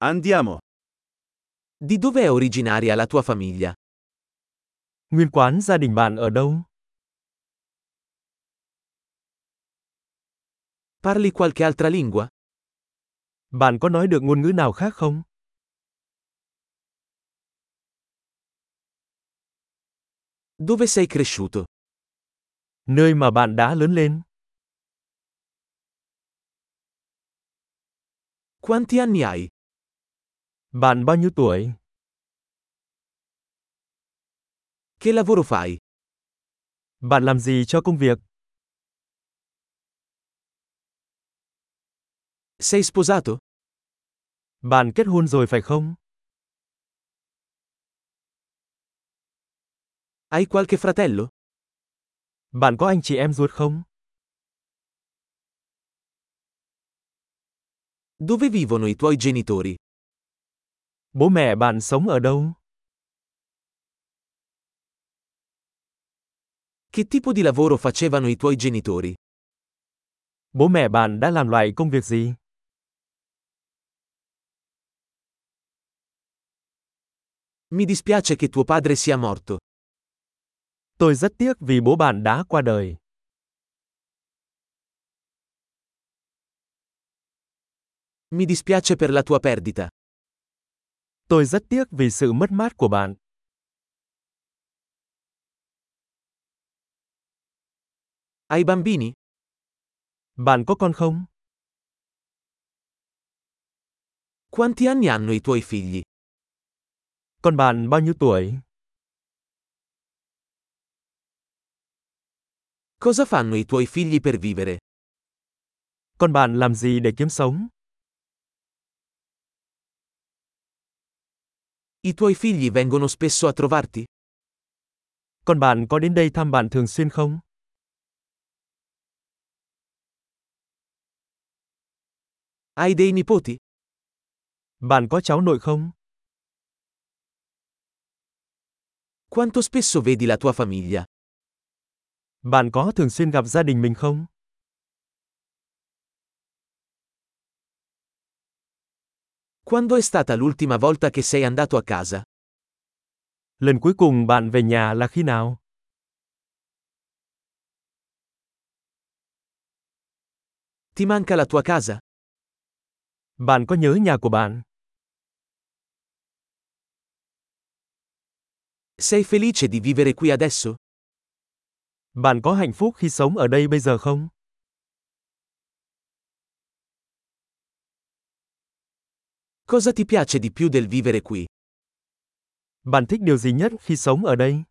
Andiamo. Di dove è originaria la tua famiglia? Nguyên quán gia đình bạn ở đâu? Parli qualche altra lingua? Bạn có nói được ngôn ngữ nào khác không? Dove sei cresciuto? Nơi mà bạn đã lớn lên. Quanti anni hai? Bạn bao nhiêu tuổi? Che lavoro fai? Bạn làm gì cho công việc? Sei sposato? Bạn kết hôn rồi phải không? Hai qualche fratello? Bạn có anh chị em ruột không? Dove vivono i tuoi genitori? Bố mẹ bạn sống ở đâu? Che tipo di lavoro facevano i tuoi genitori? Bố mẹ bạn đã làm loại công việc gì? Mi dispiace che tuo padre sia morto. Tôi rất tiếc vì bố bạn đã qua đời. Mi dispiace per la tua perdita. Tôi rất tiếc vì sự mất mát của bạn. Hai bambini? Bạn có con không? Quanti anni hanno i tuoi figli? Con bạn bao nhiêu tuổi? Cosa fanno i tuoi figli per vivere? Con bạn làm gì để kiếm sống? I tuoi figli vengono spesso a trovarti? Con bạn có đến đây thăm bạn thường xuyên không? Hai dei nipoti? Bạn có cháu nội không? Quanto spesso vedi la tua famiglia? Bạn có thường xuyên gặp gia đình mình không? Quando è stata l'ultima volta che sei andato a casa? Lần cuối cùng bạn về nhà là khi nào? Ti manca la tua casa? Bạn có nhớ nhà của bạn? Sei felice di vivere qui adesso? Bạn có hạnh phúc khi sống ở đây bây giờ không? Cosa ti piace di più del vivere qui? Bạn thích điều gì nhất khi sống ở đây?